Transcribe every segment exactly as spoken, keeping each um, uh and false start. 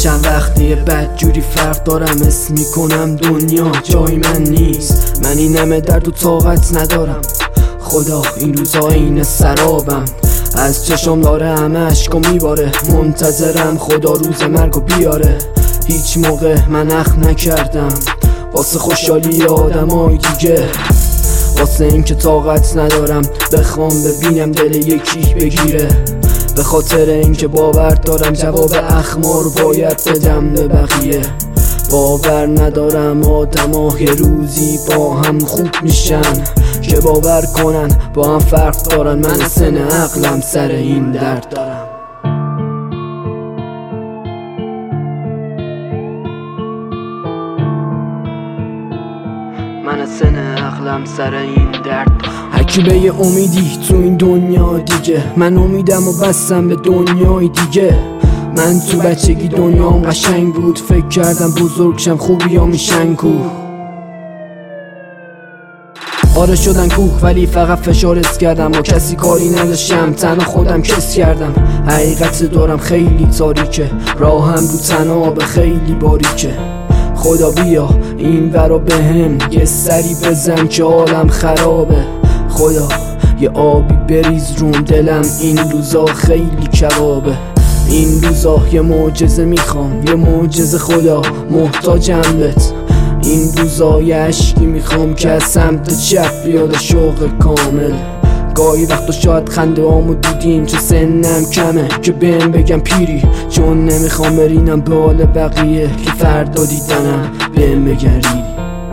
چند وقتی بد جوری فرق دارم، اسم میکنم دنیا جای من نیست. من این همه درد و طاقت ندارم، خدا این روزا این سرابم. از چشم داره همه اشکا میباره، منتظرم خدا روز مرگو بیاره. هیچ موقع من اخم نکردم واسه خوشحالی آدمای دیگه، واسه این که طاقت ندارم بخوام ببینم دل یکی بگیره. به خاطر این که باور دارم جواب اخما رو باید بدم به بقیه. باور ندارم آدما یه روزی با هم خوب میشن، که باور کنن با هم فرق دارن. من سن عقلم سر این درد دارم. من سن عقلم سر این درد. هرکی به یه امیدی تو این دنیا دیگه، من امیدم و بستم به دنیای دیگه. من تو بچگی دنیام قشنگ بود، فکر کردم بزرگ شم خوبیا میشن کو. آره شدن کوه ولی فقط فشارس کردم و کسی کاری نداشتم، تنها خودم کس کردم. حقیقت دارم خیلی تاریکه، راهم رو تناب خیلی باریکه. خدا بیا این ورا بهم یه سری بزن که حالم خرابه. خدا یه آبی بریز روم، دلم این روزا خیلی کبابه. این روزا یه معجزه میخوام، یه معجزه خدا محتاجم بهت. این روزا یه عشقی میخوام که از سمت چپ بیاد شوق کامل. گاهی وقتا شاید خنده هامو دیدین چه سنم کمه که بهم بگم پیری، چون نمیخوام برینم به حال بقیه که فردا دیدنم بهم بگن ریدی.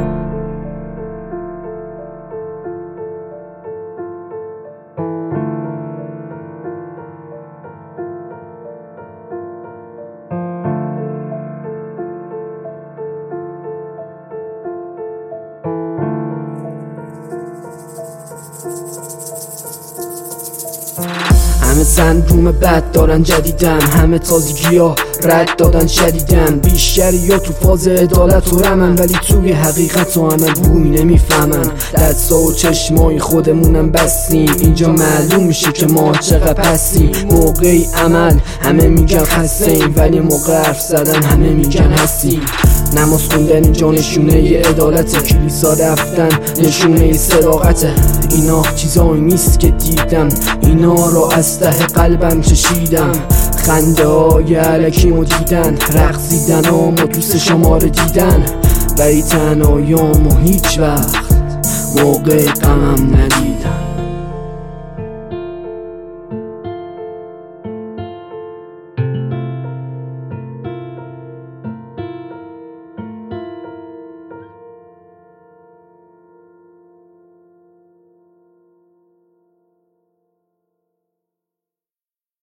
همه سندروم بد دارن جدیدن، همه تازگی ها رد دادن شدیدن. بیشتری یا تو فاز عدالت و رمن، ولی توی حقیقت و همه بوی نمیفهمن. دستا و چشمای خودمونم بستیم، اینجا معلوم میشه که ما چقدر پستیم. موقعی عمل همه میگن خستیم، ولی موقع حرف زدن همه میگن هستیم. نماز خوندن اینجا نشونه ی عدالته، کلیسا رفتن نشونه ی صداقته. اینا چیزایی نیست که دیدم، اینا رو از ته قلبم چشیدم. خنده های علکیمو دیدن، رقصیدن و دوست شما رو دیدن، ولی تنهاییامو هیچ وقت موقع غمم ندیدم.